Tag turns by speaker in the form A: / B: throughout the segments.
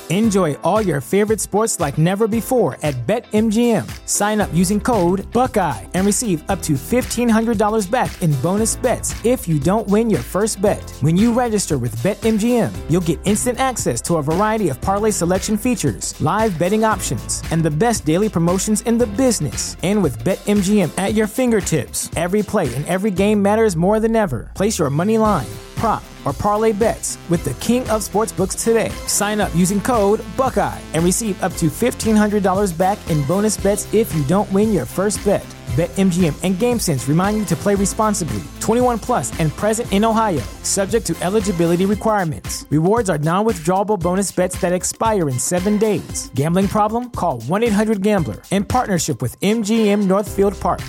A: Enjoy all your favorite sports like never before at BetMGM. Sign up using code Buckeye and receive up to $1,500 back in bonus bets if you don't win your first bet. When you register with BetMGM, you'll get instant access to a variety of parlay selection features, live betting options, and the best daily promotions in the business. And with BetMGM at your fingertips, every play and every game matters more than ever. Place your money line, prop, or parlay bets with the king of sportsbooks today. Sign up using code Buckeye and receive up to $1,500 back in bonus bets if you don't win your first bet. BetMGM and GameSense remind you to play responsibly. 21 plus and present in Ohio, subject to eligibility requirements. Rewards are non-withdrawable bonus bets that expire in 7 days. Gambling problem? Call 1-800-GAMBLER. In partnership with MGM Northfield Park.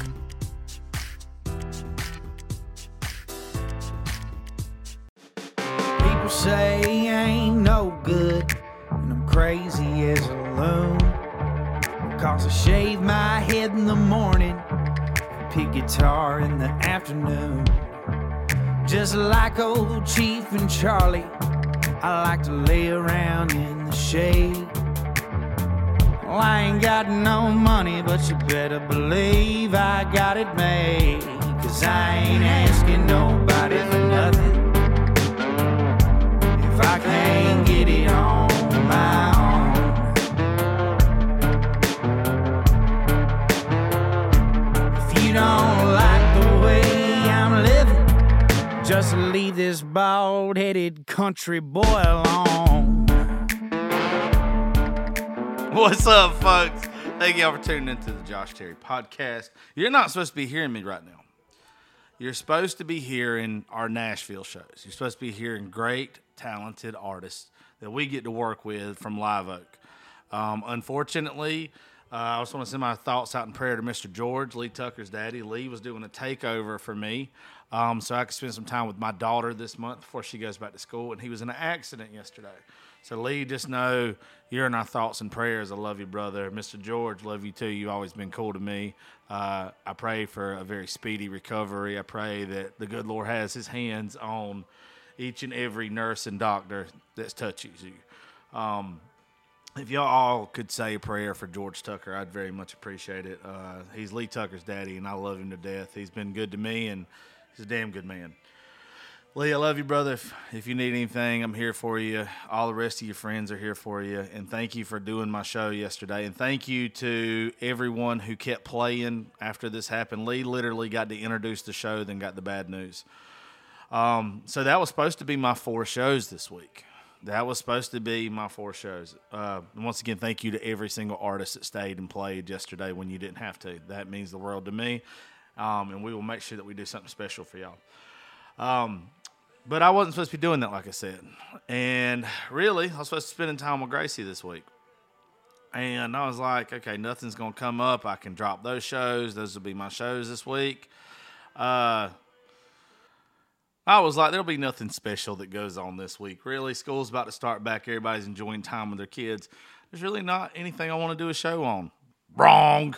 B: People say I ain't no good, and I'm crazy as a loon. Cause I shave my head in the morning, pick guitar in the afternoon. Just like old Chief and Charlie, I like to lay around in the shade. Well, I ain't got no money, but you better believe I got it made. Cause I ain't asking nobody for nothing if I can't get it on my own. If you don't like the way I'm living, just leave this bald-headed country boy alone.
C: What's up, folks? Thank y'all for tuning into the Josh Terry Podcast. You're not supposed to be hearing me right now. You're supposed to be hearing our Nashville shows. You're supposed to be hearing great, talented artists that we get to work with from Live Oak. Unfortunately, I just want to send my thoughts out in prayer to Mr. George, Lee Tucker's daddy. Lee was doing a takeover for me so I could spend some time with my daughter this month before she goes back to school, and he was in an accident yesterday. So, Lee, just know you're in our thoughts and prayers. I love you, brother. Mr. George, love you too. You've always been cool to me. I pray for a very speedy recovery. I pray that the good Lord has his hands on each and every nurse and doctor that touches you. If y'all all could say a prayer for George Tucker, I'd very much appreciate it. He's Lee Tucker's daddy, and I love him to death. He's been good to me, and he's a damn good man. Lee, I love you, brother. If you need anything, I'm here for you. All the rest of your friends are here for you. And thank you for doing my show yesterday. And thank you to everyone who kept playing after this happened. Lee literally got to introduce the show, then got the bad news. So that was supposed to be my 4 shows this week. That was supposed to be my 4 shows. And once again, thank you to every single artist that stayed and played yesterday when you didn't have to. That means the world to me. And we will make sure that we do something special for y'all. But I wasn't supposed to be doing that, like I said. And really, I was supposed to spend time with Gracie this week. And I was like, okay, nothing's going to come up. I can drop those shows. Those will be my shows this week. I was like, there'll be nothing special that goes on this week. Really, school's about to start back. Everybody's enjoying time with their kids. There's really not anything I want to do a show on. Wrong.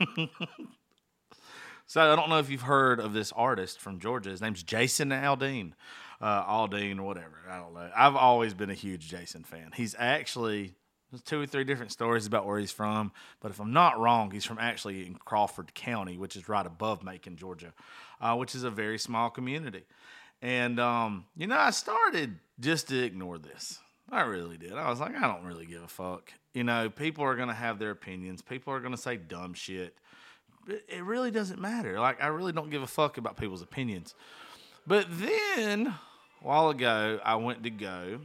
C: So I don't know if you've heard of this artist from Georgia. His name's Jason Aldean. Aldean or whatever. I don't know. I've always been a huge Jason fan. He's actually, there's 2 or 3 different stories about where he's from, but if I'm not wrong, he's from actually in Crawford County, which is right above Macon, Georgia, which is a very small community. And, I started just to ignore this. I really did. I was like, I don't really give a fuck. People are going to have their opinions. People are going to say dumb shit. It really doesn't matter. Like, I really don't give a fuck about people's opinions. But then, a while ago, I went to go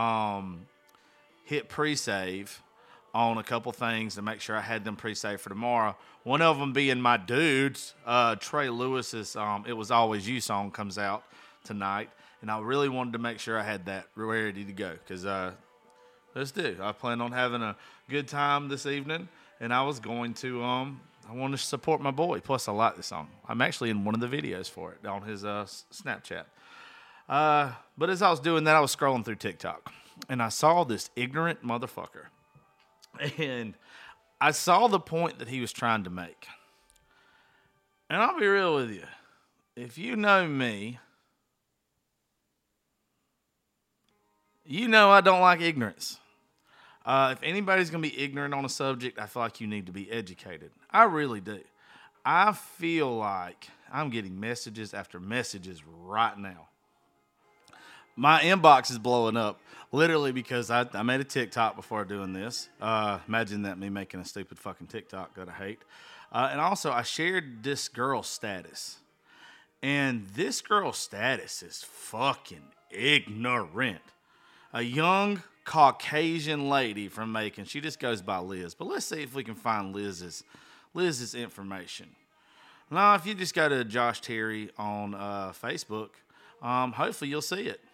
C: hit pre-save on a couple things to make sure I had them pre-saved for tomorrow. One of them being my dudes, Trey Lewis's It Was Always You song comes out tonight. And I really wanted to make sure I had that ready to go because let's do. I plan on having a good time this evening, and I was going to I want to support my boy. Plus, I like this song. I'm actually in one of the videos for it on his Snapchat. But as I was doing that, I was scrolling through TikTok, and I saw this ignorant motherfucker. And I saw the point that he was trying to make. And I'll be real with you. If you know me, you know I don't like ignorance. If anybody's going to be ignorant on a subject, I feel like you need to be educated. I really do. I feel like I'm getting messages after messages right now. My inbox is blowing up, literally because I made a TikTok before doing this. Imagine that, me making a stupid fucking TikTok that I hate. And also, I shared this girl's status. And this girl's status is fucking ignorant. A young Caucasian lady from Macon. She just goes by Liz. But let's see if we can find Liz's information. Now, if you just go to Josh Terry on Facebook, hopefully you'll see it.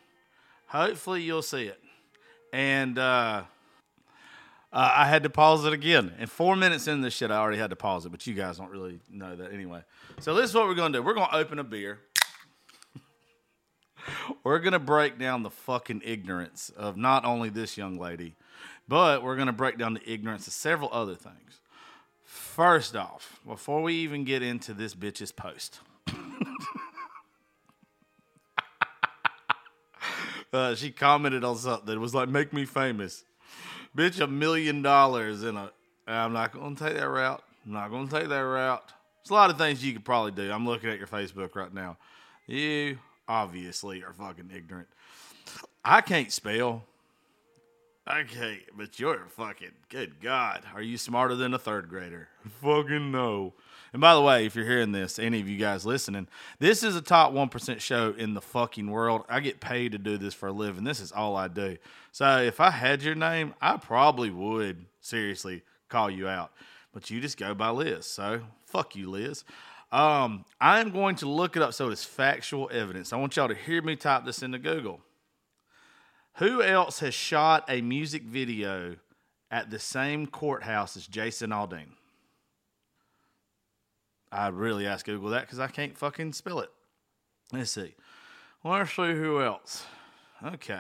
C: And I had to pause it again. And 4 minutes into this shit, I already had to pause it. But you guys don't really know that anyway. So this is what we're going to do. We're going to open a beer. We're going to break down the fucking ignorance of not only this young lady, but we're going to break down the ignorance of several other things. First off, before we even get into this bitch's post, she commented on something that was like, make me famous. Bitch, $1 million I'm not going to take that route. There's a lot of things you could probably do. I'm looking at your Facebook right now. You obviously are fucking ignorant. I can't spell. Okay, but you're fucking, good God. Are you smarter than a third grader? Fucking no. And by the way, if you're hearing this, any of you guys listening, this is a top 1% show in the fucking world. I get paid to do this for a living. This is all I do. So if I had your name, I probably would seriously call you out. But you just go by Liz. So fuck you, Liz. I am going to look it up so it's factual evidence. I want y'all to hear me type this into Google. Who else has shot a music video at the same courthouse as Jason Aldean? I'd really ask Google that because I can't fucking spell it. Let's see who else. Okay.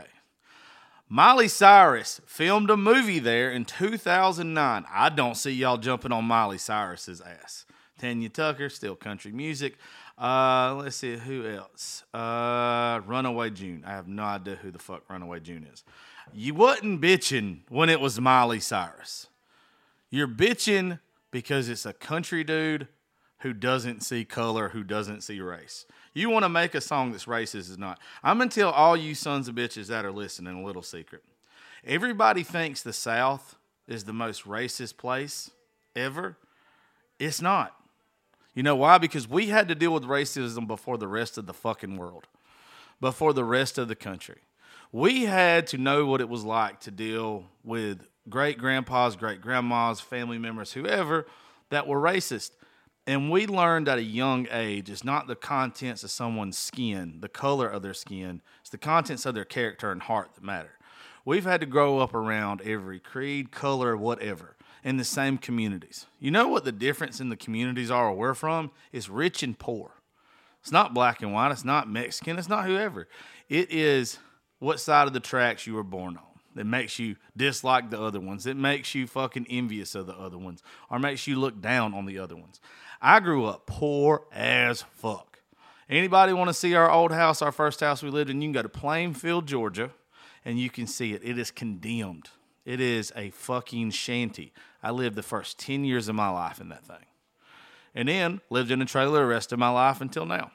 C: Miley Cyrus filmed a movie there in 2009. I don't see y'all jumping on Miley Cyrus's ass. Tanya Tucker, still country music. Let's see, who else? Runaway June. I have no idea who the fuck Runaway June is. You wasn't bitching when it was Miley Cyrus. You're bitching because it's a country dude who doesn't see color, who doesn't see race. You want to make a song that's racist is not. I'm going to tell all you sons of bitches that are listening a little secret. Everybody thinks the South is the most racist place ever. It's not. You know why? Because we had to deal with racism before the rest of the fucking world, before the rest of the country. We had to know what it was like to deal with great-grandpas, great-grandmas, family members, whoever, that were racist. And we learned at a young age, it's not the contents of someone's skin, the color of their skin, it's the contents of their character and heart that matter. We've had to grow up around every creed, color, whatever, in the same communities. You know what the difference in the communities are where we're from? It's rich and poor. It's not black and white. It's not Mexican. It's not whoever. It is what side of the tracks you were born on that makes you dislike the other ones. It makes you fucking envious of the other ones or makes you look down on the other ones. I grew up poor as fuck. Anybody want to see our old house, our first house we lived in? You can go to Plainfield, Georgia, and you can see it. It is condemned. It is a fucking shanty. I lived the first 10 years of my life in that thing. And then lived in a trailer the rest of my life until now.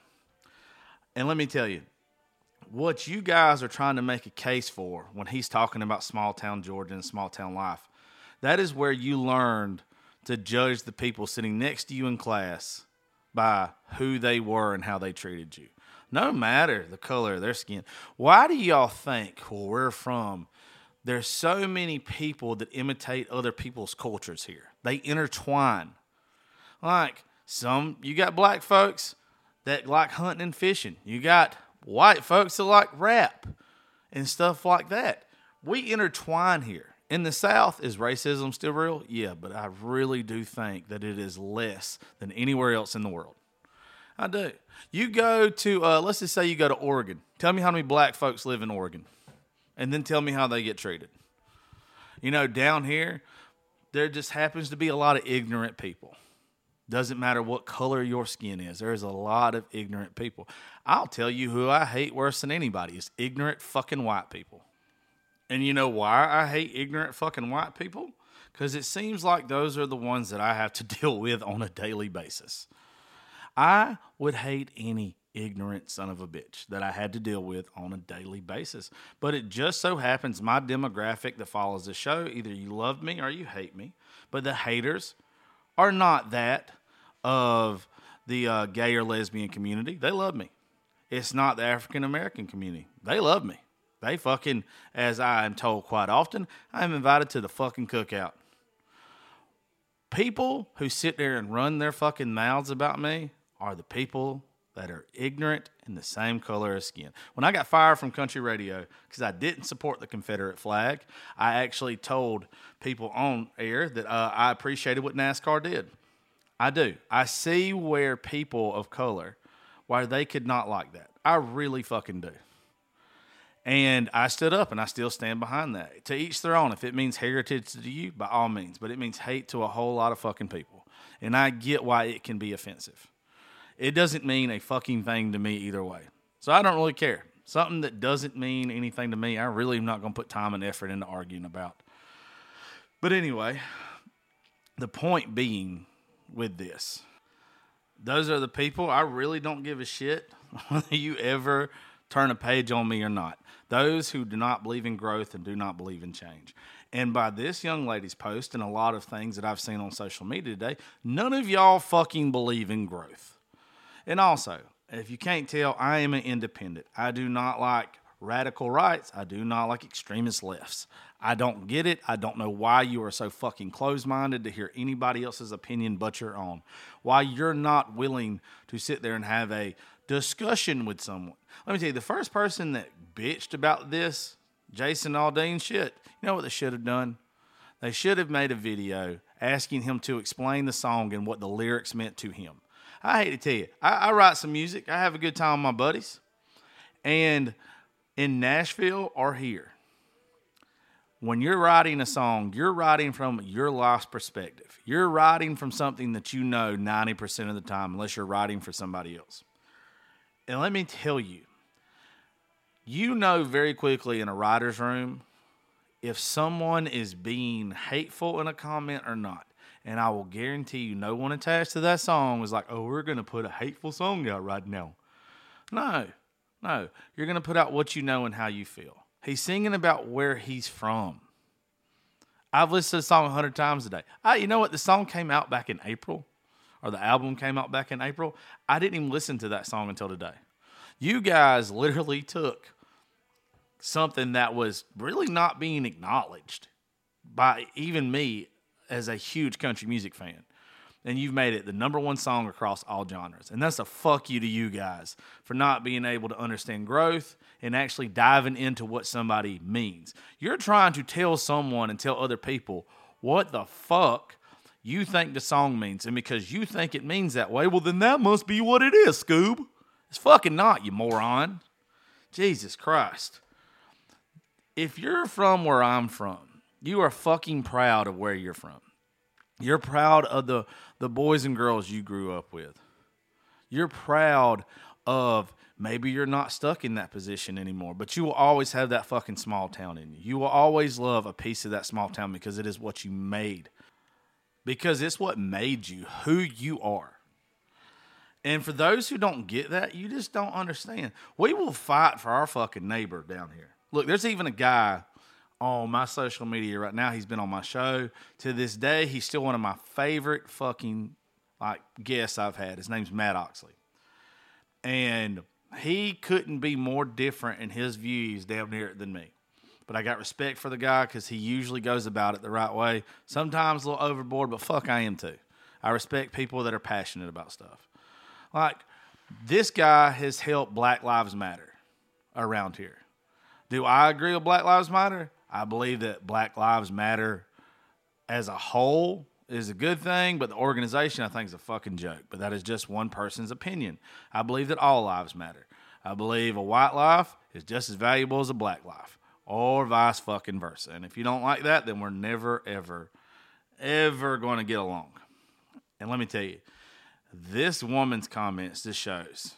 C: And let me tell you, what you guys are trying to make a case for when he's talking about small town Georgia and small town life, that is where you learned to judge the people sitting next to you in class by who they were and how they treated you. No matter the color of their skin. Why do y'all think where we're from, there's so many people that imitate other people's cultures here? They intertwine. Like you got black folks that like hunting and fishing. You got white folks that like rap and stuff like that. We intertwine here. In the South, is racism still real? Yeah, but I really do think that it is less than anywhere else in the world. I do. You go to, let's just say you go to Oregon. Tell me how many black folks live in Oregon. And then tell me how they get treated. You know, down here, there just happens to be a lot of ignorant people. Doesn't matter what color your skin is. There's a lot of ignorant people. I'll tell you who I hate worse than anybody is ignorant fucking white people. And you know why I hate ignorant fucking white people? Because it seems like those are the ones that I have to deal with on a daily basis. I would hate any ignorant son of a bitch that I had to deal with on a daily basis. But it just so happens my demographic that follows the show, either you love me or you hate me. But the haters are not that of the gay or lesbian community. They love me. It's not the African American community. They love me. They fucking, as I am told quite often, I am invited to the fucking cookout. People who sit there and run their fucking mouths about me are the people that are ignorant and the same color as skin. When I got fired from country radio because I didn't support the Confederate flag, I actually told people on air that I appreciated what NASCAR did. I do. I see where people of color, why they could not like that. I really fucking do. And I stood up, and I still stand behind that. To each their own. If it means heritage to you, by all means. But it means hate to a whole lot of fucking people. And I get why it can be offensive. It doesn't mean a fucking thing to me either way. So I don't really care. Something that doesn't mean anything to me, I really am not going to put time and effort into arguing about. But anyway, the point being with this, those are the people I really don't give a shit whether you ever turn a page on me or not. Those who do not believe in growth and do not believe in change. And by this young lady's post and a lot of things that I've seen on social media today, none of y'all fucking believe in growth. And also, if you can't tell, I am an independent. I do not like radical rights. I do not like extremist lefts. I don't get it. I don't know why you are so fucking closed-minded to hear anybody else's opinion but your own. Why you're not willing to sit there and have a discussion with someone. Let me tell you, the first person that bitched about this, Jason Aldean, shit, you know what they should have done? They should have made a video asking him to explain the song and what the lyrics meant to him. I hate to tell you, I write some music. I have a good time with my buddies. And in Nashville or here, when you're writing a song, you're writing from your life's perspective. You're writing from something that you know 90% of the time, unless you're writing for somebody else. And let me tell you, you know very quickly in a writer's room if someone is being hateful in a comment or not. And I will guarantee you no one attached to that song was like, oh, we're going to put a hateful song out right now. No. You're going to put out what you know and how you feel. He's singing about where he's from. I've listened to the song 100 times a day. You know what? The song came out back in April, or the album came out back in April. I didn't even listen to that song until today. You guys literally took something that was really not being acknowledged by even me as a huge country music fan, and you've made it the #1 song across all genres. And that's a fuck you to you guys for not being able to understand growth and actually diving into what somebody means. You're trying to tell someone and tell other people what the fuck you think the song means. And because you think it means that way, well, then that must be what it is, Scoob. It's fucking not, you moron. Jesus Christ. If you're from where I'm from, you are fucking proud of where you're from. You're proud of the boys and girls you grew up with. You're proud of maybe you're not stuck in that position anymore, but you will always have that fucking small town in you. You will always love a piece of that small town because it is what you made. Because it's what made you who you are. And for those who don't get that, you just don't understand. We will fight for our fucking neighbor down here. Look, there's even a guy on my social media right now. He's been on my show. To this day, he's still one of my favorite fucking guests I've had. His name's Matt Oxley. And he couldn't be more different in his views down there than me. But I got respect for the guy because he usually goes about it the right way. Sometimes a little overboard, but fuck, I am too. I respect people that are passionate about stuff. Like, this guy has helped Black Lives Matter around here. Do I agree with Black Lives Matter? I believe that Black Lives Matter as a whole is a good thing, but the organization I think is a fucking joke. But that is just one person's opinion. I believe that all lives matter. I believe a white life is just as valuable as a black life, or vice fucking versa. And if you don't like that, then we're never, ever, ever going to get along. And let me tell you, this woman's comments just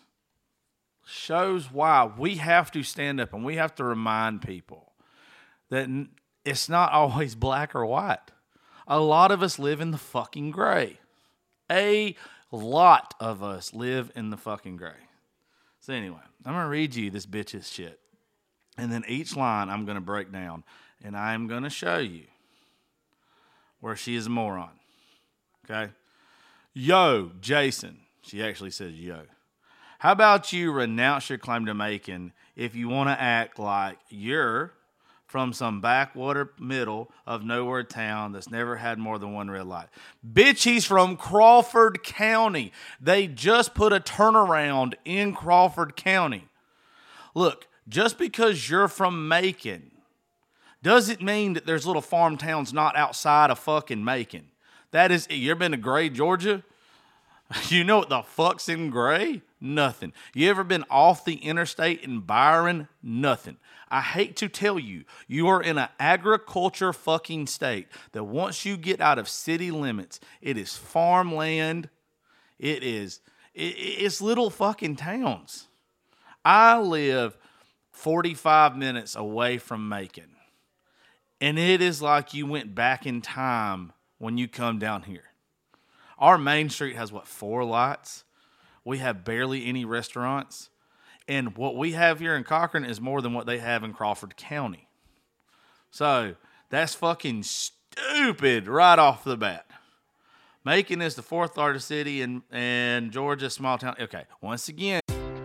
C: shows why we have to stand up and we have to remind people that it's not always black or white. A lot of us live in the fucking gray. A lot of us live in the fucking gray. So anyway, I'm going to read you this bitch's shit. And then each line I'm going to break down. And I'm going to show you where she is a moron. Okay? Yo, Jason. She actually says yo. How about you renounce your claim to Macon if you want to act like you're from some backwater middle of nowhere town that's never had more than one red light. Bitch, he's from Crawford County. They just put a turnaround in Crawford County. Look, just because you're from Macon doesn't mean that there's little farm towns not outside of fucking Macon. That is, you ever been to Gray, Georgia? You know what the fuck's in Gray? Nothing. You ever been off the interstate in Byron? Nothing. I hate to tell you, you are in an agriculture fucking state that once you get out of city limits, it is farmland. It's little fucking towns. I live 45 minutes away from Macon. And it is like you went back in time when you come down here. Our main street has, 4 lights? We have barely any restaurants. And what we have here in Cochran is more than what they have in Crawford County. So that's fucking stupid right off the bat. Macon is the 4th largest city in Georgia, small town. Okay, once again.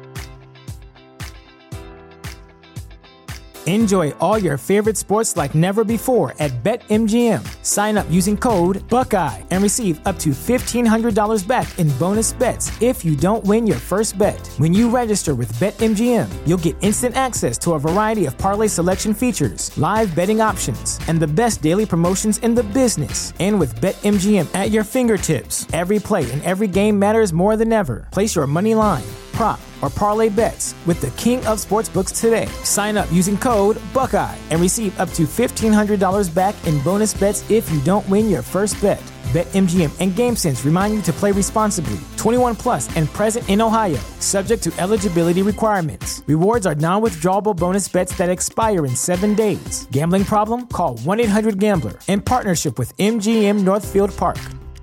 A: Enjoy all your favorite sports like never before at BetMGM. Sign up using code Buckeye and receive up to $1,500 back in bonus bets if you don't win your first bet. When you register with BetMGM, you'll get instant access to a variety of parlay selection features, live betting options, and the best daily promotions in the business. And with BetMGM at your fingertips, every play and every game matters more than ever. Place your money line, prop, or parlay bets with the king of sportsbooks today. Sign up using code Buckeye and receive up to $1,500 back in bonus bets if you don't win your first bet. BetMGM and GameSense remind you to play responsibly. 21 plus and present in Ohio, subject to eligibility requirements. Rewards are non-withdrawable bonus bets that expire in 7 days. Gambling problem? Call 1-800-GAMBLER. In partnership with MGM Northfield Park.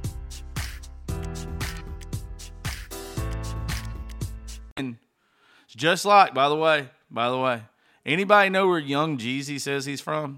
C: Just like, by the way, anybody know where Young Jeezy says he's from?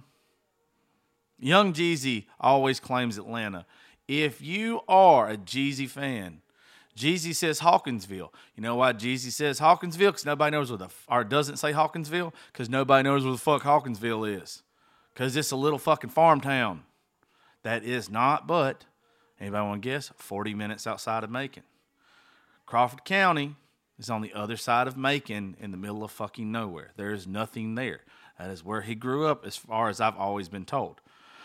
C: Young Jeezy always claims Atlanta. If you are a Jeezy fan, Jeezy says Hawkinsville. You know why Jeezy says Hawkinsville? Because nobody knows or doesn't say Hawkinsville? Because nobody knows where the fuck Hawkinsville is. Because it's a little fucking farm town. That is not but, anybody want to guess, 40 minutes outside of Macon. Crawford County is on the other side of Macon in the middle of fucking nowhere. There is nothing there. That is where he grew up as far as I've always been told.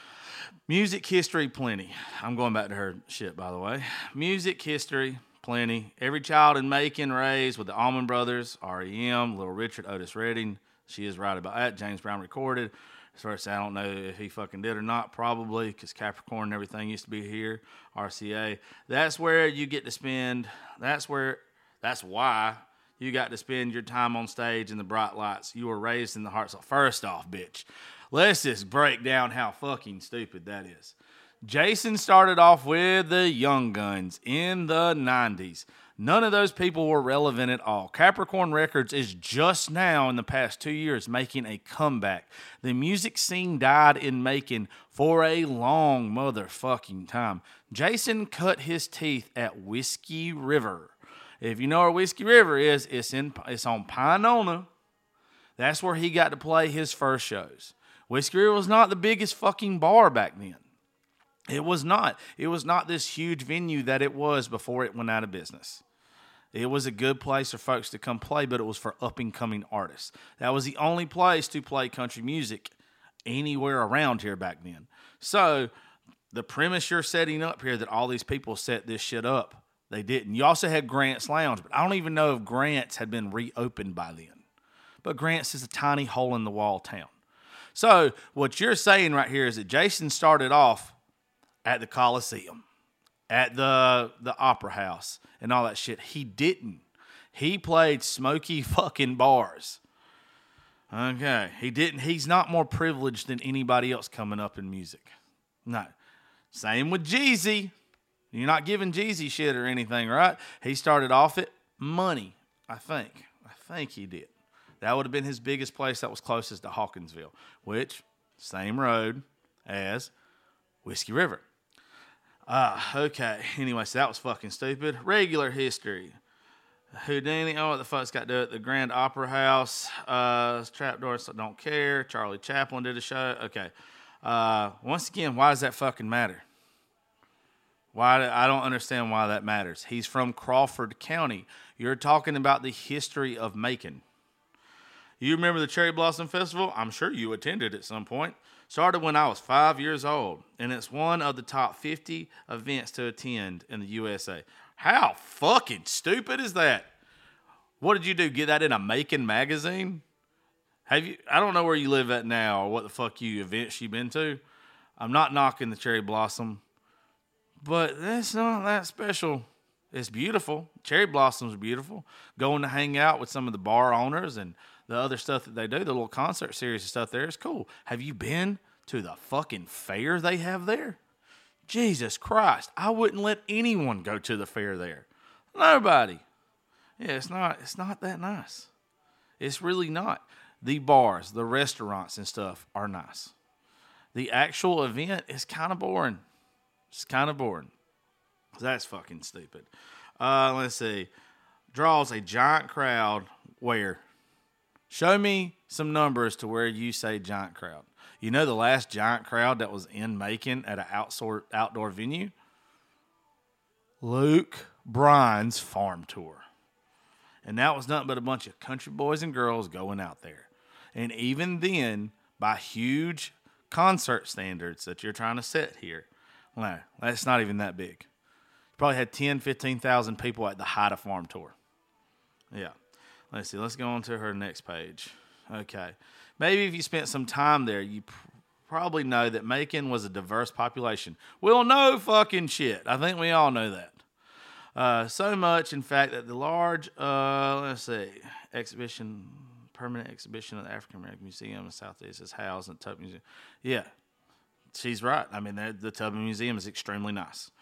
C: Music history, plenty. I'm going back to her shit, by the way. Music history, plenty. Every child in Macon raised with the Allman Brothers, R.E.M., Little Richard, Otis Redding. She is right about that. James Brown recorded. As far as I don't know if he fucking did or not, probably, because Capricorn and everything used to be here. RCA. That's where you get to spend, that's why you got to spend your time on stage in the bright lights. You were raised in the hearts of. First off, bitch, let's just break down how fucking stupid that is. Jason started off with the Young Guns in the 90s. None of those people were relevant at all. Capricorn Records is just now, in the past 2 years, making a comeback. The music scene died in Macon for a long motherfucking time. Jason cut his teeth at Whiskey River. If you know where Whiskey River is, it's on Pinona. That's where he got to play his first shows. Whiskey River was not the biggest fucking bar back then. It was not. It was not this huge venue that it was before it went out of business. It was a good place for folks to come play, but it was for up-and-coming artists. That was the only place to play country music anywhere around here back then. So the premise you're setting up here that all these people set this shit up, they didn't. You also had Grant's Lounge, but I don't even know if Grant's had been reopened by then. But Grant's is a tiny hole-in-the-wall town. So what you're saying right here is that Jason started off at the Coliseum, at the Opera House, and all that shit. He didn't. He played smoky fucking bars. Okay. He's not more privileged than anybody else coming up in music. No. Same with Jeezy. You're not giving Jeezy shit or anything, right? He started off at Money, I think. I think he did. That would have been his biggest place that was closest to Hawkinsville, which, same road as Whiskey River. Okay. Anyway, so that was fucking stupid. Regular history. Houdini, what the fuck's got to do at the Grand Opera House? Trapdoors, don't care. Charlie Chaplin did a show. Okay. Once again, why does that fucking matter? I don't understand why that matters. He's from Crawford County. You're talking about the history of Macon. You remember the Cherry Blossom Festival? I'm sure you attended at some point. Started when I was 5 years old, and it's one of the top 50 events to attend in the USA. How fucking stupid is that? What did you do? Get that in a Macon magazine? I don't know where you live at now or what the fuck events you've been to. I'm not knocking the Cherry Blossom, but that's not that special. It's beautiful. Cherry Blossom's beautiful. Going to hang out with some of the bar owners and the other stuff that they do, the little concert series and stuff there is cool. Have you been to the fucking fair they have there? Jesus Christ, I wouldn't let anyone go to the fair there. Nobody. Yeah, it's not that nice. It's really not. The bars, the restaurants and stuff are nice. The actual event is kind of boring. It's kind of boring. That's fucking stupid. Let's see. Draws a giant crowd where? Show me some numbers to where you say giant crowd. You know the last giant crowd that was in Macon at an outdoor venue? Luke Bryan's farm tour. And that was nothing but a bunch of country boys and girls going out there. And even then, by huge concert standards that you're trying to set here, well, that's not even that big. You probably had 10, 15,000 people at the height of farm tour. Yeah. Let's see. Let's go on to her next page. Okay. Maybe if you spent some time there, you probably know that Macon was a diverse population. Well, no fucking shit. I think we all know that. So much, in fact, that the large, permanent exhibition of the African American Museum in Southeast is housed in the Tubman Museum. Yeah, she's right. I mean, the Tubman Museum is extremely nice.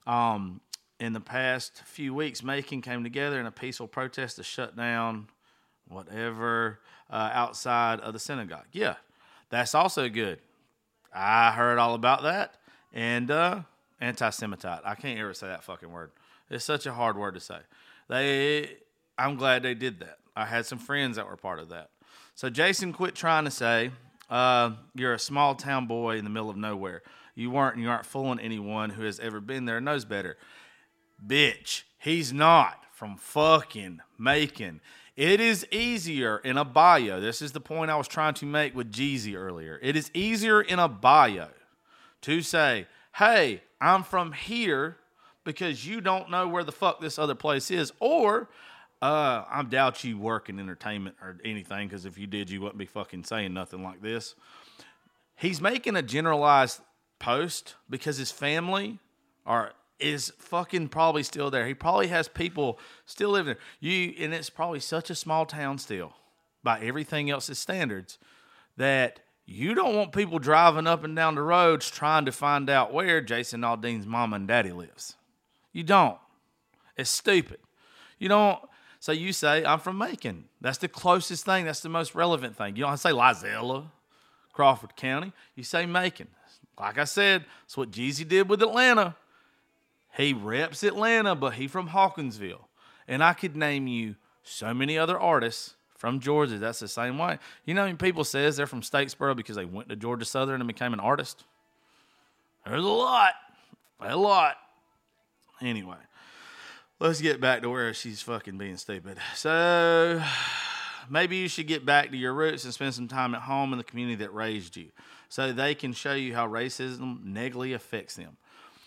C: In the past few weeks, Macon came together in a peaceful protest to shut down whatever outside of the synagogue. Yeah, that's also good. I heard all about that. And anti-Semitite. I can't ever say that fucking word. It's such a hard word to say. I'm glad they did that. I had some friends that were part of that. So Jason quit trying to say, you're a small town boy in the middle of nowhere. You aren't fooling anyone who has ever been there and knows better. Bitch, he's not from fucking Macon. It is easier in a bio. This is the point I was trying to make with Jeezy earlier. It is easier in a bio to say, hey, I'm from here because you don't know where the fuck this other place is. Or I doubt you work in entertainment or anything, because if you did, you wouldn't be fucking saying nothing like this. He's making a generalized post because his family is fucking probably still there. He probably has people still living there. And it's probably such a small town still, by everything else's standards, that you don't want people driving up and down the roads trying to find out where Jason Aldean's mama and daddy lives. You don't. It's stupid. You don't. So you say, I'm from Macon. That's the closest thing. That's the most relevant thing. You don't have to say Lizella, Crawford County. You say Macon. Like I said, that's what Jeezy did with Atlanta. He reps Atlanta, but he from Hawkinsville. And I could name you so many other artists from Georgia that's the same way. You know how many people says they're from Statesboro because they went to Georgia Southern and became an artist? There's a lot. A lot. Anyway, let's get back to where she's fucking being stupid. So maybe you should get back to your roots and spend some time at home in the community that raised you, so they can show you how racism negatively affects them.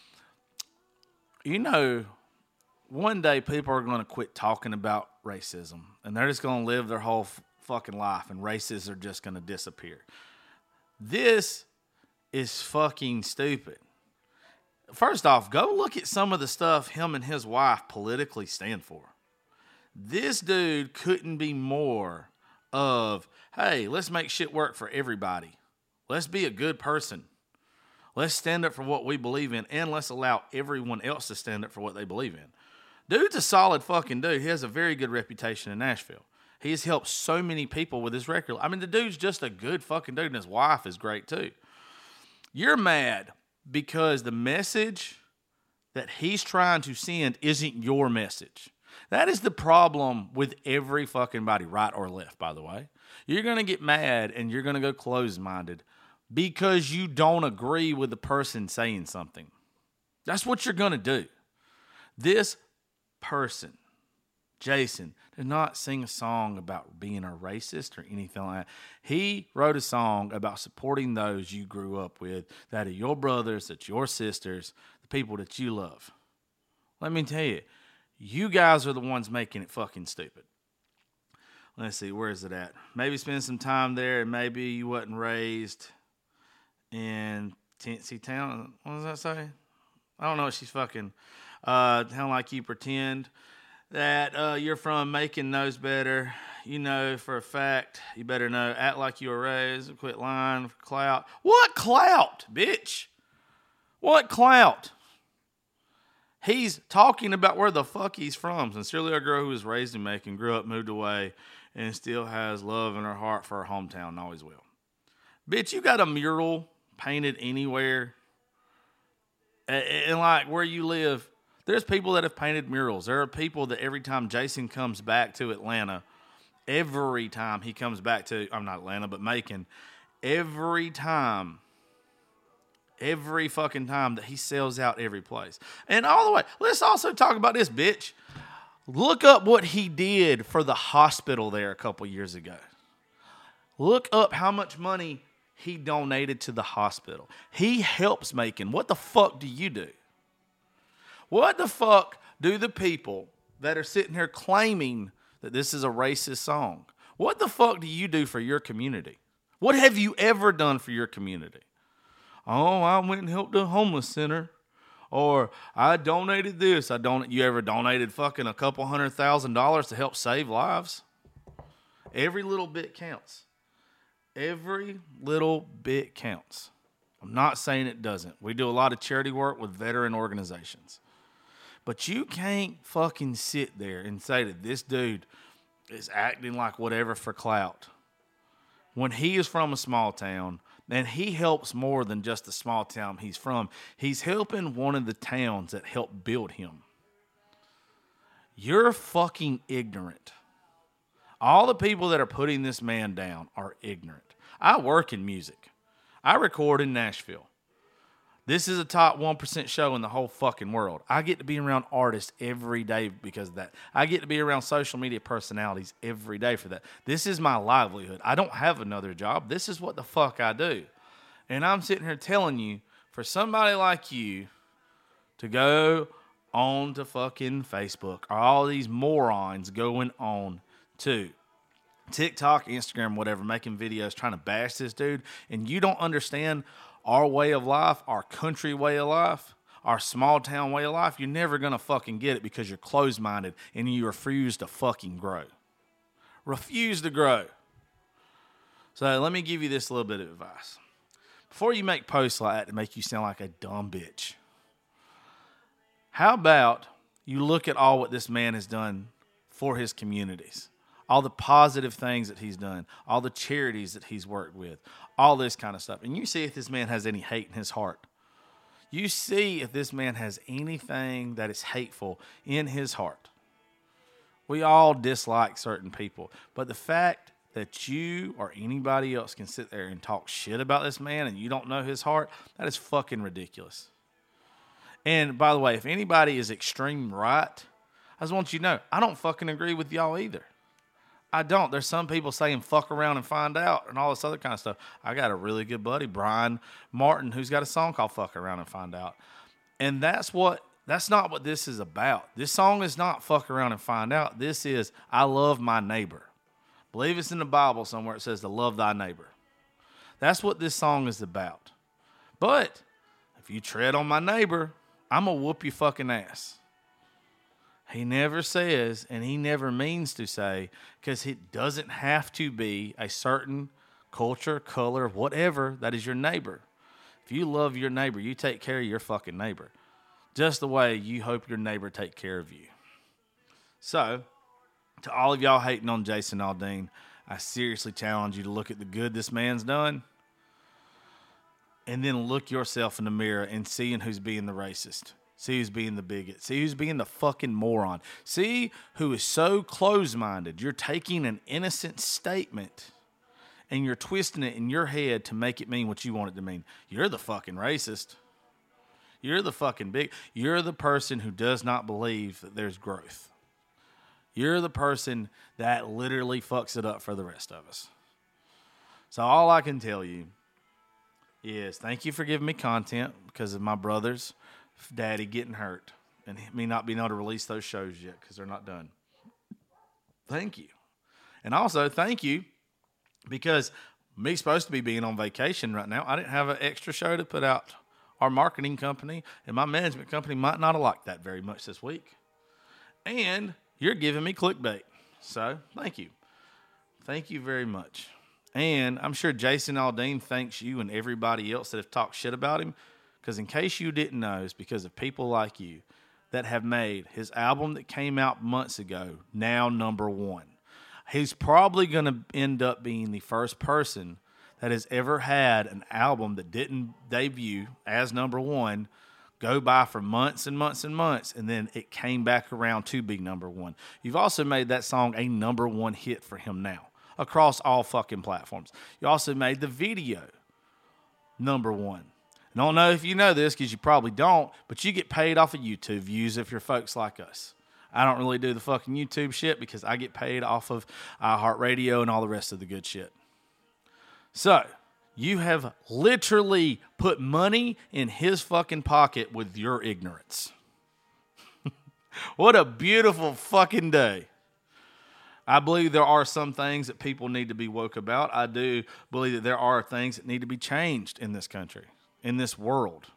C: You know, one day people are going to quit talking about racism, and they're just going to live their whole fucking life, and racists are just going to disappear. This is fucking stupid. First off, go look at some of the stuff him and his wife politically stand for. This dude couldn't be more of, hey, let's make shit work for everybody. Let's be a good person. Let's stand up for what we believe in, and let's allow everyone else to stand up for what they believe in. Dude's a solid fucking dude. He has a very good reputation in Nashville. He's helped so many people with his record. I mean, the dude's just a good fucking dude, and his wife is great too. You're mad because the message that he's trying to send isn't your message. That is the problem with every fucking body, right or left, by the way. You're going to get mad and you're going to go closed-minded because you don't agree with the person saying something. That's what you're going to do. This person, Jason, did not sing a song about being a racist or anything like that. He wrote a song about supporting those you grew up with, that are your brothers, that's your sisters, the people that you love. Let me tell you, you guys are the ones making it fucking stupid. Let's see, where is it at? Maybe spend some time there, and maybe you wasn't raised in Tennessee Town. What does that say? I don't know. She's fucking town like you pretend that you're from Macon knows better. You know for a fact. You better know. Act like you were raised. Quit lying for clout. What clout, bitch? What clout? He's talking about where the fuck he's from. Sincerely, a girl who was raised in Macon, grew up, moved away, and still has love in her heart for her hometown and always will. Bitch, you got a mural painted anywhere, and like where you live, there's people that have painted murals. There are people that every time Jason comes back to Atlanta, every time he comes back to, I'm not Atlanta, but Macon, every fucking time that he sells out every place. And all the way, let's also talk about this, bitch. Look up what he did for the hospital there a couple years ago. Look up how much money he donated to the hospital. He helps Macon. What the fuck do you do? What the fuck do the people that are sitting here claiming that this is a racist song, what the fuck do you do for your community? What have you ever done for your community? Oh, I went and helped a homeless center. Or I donated this. You ever donated fucking a couple $100,000 to help save lives? Every little bit counts. Every little bit counts. I'm not saying it doesn't. We do a lot of charity work with veteran organizations. But you can't fucking sit there and say that this dude is acting like whatever for clout. When he is from a small town, and he helps more than just the small town he's from. He's helping one of the towns that helped build him. You're fucking ignorant. All the people that are putting this man down are ignorant. I work in music. I record in Nashville. This is a top 1% show in the whole fucking world. I get to be around artists every day because of that. I get to be around social media personalities every day for that. This is my livelihood. I don't have another job. This is what the fuck I do. And I'm sitting here telling you, for somebody like you to go on to fucking Facebook, or all these morons going on to TikTok, Instagram, whatever, making videos, trying to bash this dude, and you don't understand our way of life, our country way of life, our small town way of life, you're never going to fucking get it because you're closed-minded and you refuse to fucking grow. Refuse to grow. So let me give you this little bit of advice. Before you make posts like that to make you sound like a dumb bitch, how about you look at all what this man has done for his communities? All the positive things that he's done, all the charities that he's worked with, all this kind of stuff. And you see if this man has any hate in his heart. You see if this man has anything that is hateful in his heart. We all dislike certain people. But the fact that you or anybody else can sit there and talk shit about this man and you don't know his heart, that is fucking ridiculous. And by the way, if anybody is extreme right, I just want you to know, I don't fucking agree with y'all either. I don't. There's some people saying fuck around and find out and all this other kind of stuff. I got a really good buddy, Brian Martin, who's got a song called Fuck Around and Find Out. And that's not what this is about. This song is not fuck around and find out. This is I love my neighbor. I believe it's in the Bible somewhere. It says to love thy neighbor. That's what this song is about. But if you tread on my neighbor, I'm going to whoop your fucking ass. He never says, and he never means to say, because it doesn't have to be a certain culture, color, whatever that is your neighbor. If you love your neighbor, you take care of your fucking neighbor. Just the way you hope your neighbor take care of you. So, to all of y'all hating on Jason Aldean, I seriously challenge you to look at the good this man's done and then look yourself in the mirror and seeing who's being the racist. See who's being the bigot. See who's being the fucking moron. See who is so close-minded. You're taking an innocent statement and you're twisting it in your head to make it mean what you want it to mean. You're the fucking racist. You're the fucking big. You're the person who does not believe that there's growth. You're the person that literally fucks it up for the rest of us. So all I can tell you is thank you for giving me content because of my brother's daddy getting hurt and me not being able to release those shows yet because they're not done. Thank you. And also thank you because me supposed to be being on vacation right now. I didn't have an extra show to put out. Our marketing company and my management company might not have liked that very much this week. And you're giving me clickbait. So thank you. Thank you very much. And I'm sure Jason Aldean thanks you and everybody else that have talked shit about him. Because in case you didn't know, it's because of people like you that have made his album that came out months ago now number one. He's probably going to end up being the first person that has ever had an album that didn't debut as number one go by for months and months and months, and then it came back around to be number one. You've also made that song a number one hit for him now across all fucking platforms. You also made the video number one. I don't know if you know this because you probably don't, but you get paid off of YouTube views if you're folks like us. I don't really do the fucking YouTube shit because I get paid off of iHeartRadio and all the rest of the good shit. So, you have literally put money in his fucking pocket with your ignorance. What a beautiful fucking day. I believe there are some things that people need to be woke about. I do believe that there are things that need to be changed in this country, in this world.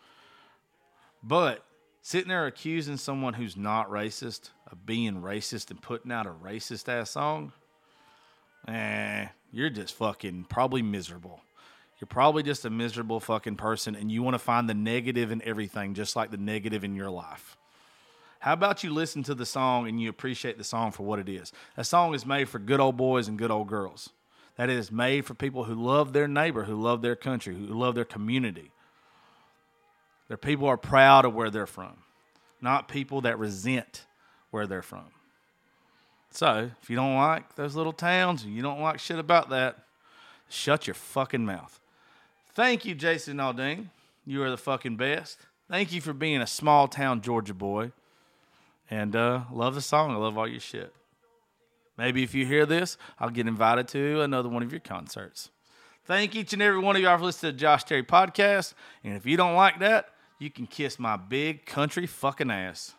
C: But sitting there accusing someone who's not racist of being racist and putting out a racist-ass song, you're just fucking probably miserable. You're probably just a miserable fucking person, and you want to find the negative in everything, just like the negative in your life. How about you listen to the song and you appreciate the song for what it is? That song is made for good old boys and good old girls. That is made for people who love their neighbor, who love their country, who love their community. Their people are proud of where they're from, not people that resent where they're from. So, if you don't like those little towns, and you don't like shit about that, shut your fucking mouth. Thank you, Jason Aldean. You are the fucking best. Thank you for being a small town Georgia boy. And love the song. I love all your shit. Maybe if you hear this, I'll get invited to another one of your concerts. Thank each and every one of y'all for listening to the Josh Terry Podcast. And if you don't like that, you can kiss my big country fucking ass.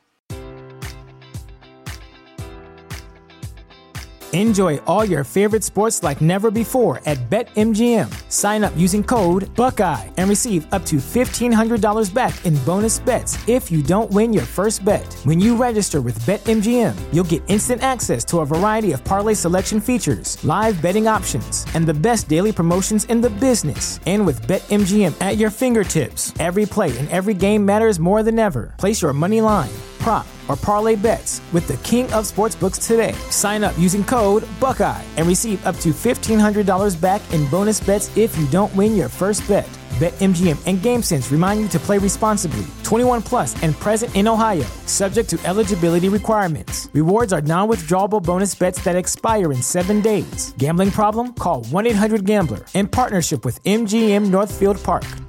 A: Enjoy all your favorite sports like never before at BetMGM. Sign up using code Buckeye and receive up to $1,500 back in bonus bets if you don't win your first bet. When you register with BetMGM, you'll get instant access to a variety of parlay selection features, live betting options, and the best daily promotions in the business. And with BetMGM at your fingertips, every play and every game matters more than ever. Place your money line, prop, or parlay bets with the king of sportsbooks today. Sign up using code Buckeye and receive up to $1,500 back in bonus bets if you don't win your first bet. BetMGM and GameSense remind you to play responsibly. 21 plus and present in Ohio, subject to eligibility requirements. Rewards are non-withdrawable bonus bets that expire in 7 days. Gambling problem? Call 1-800-GAMBLER. In partnership with MGM Northfield Park.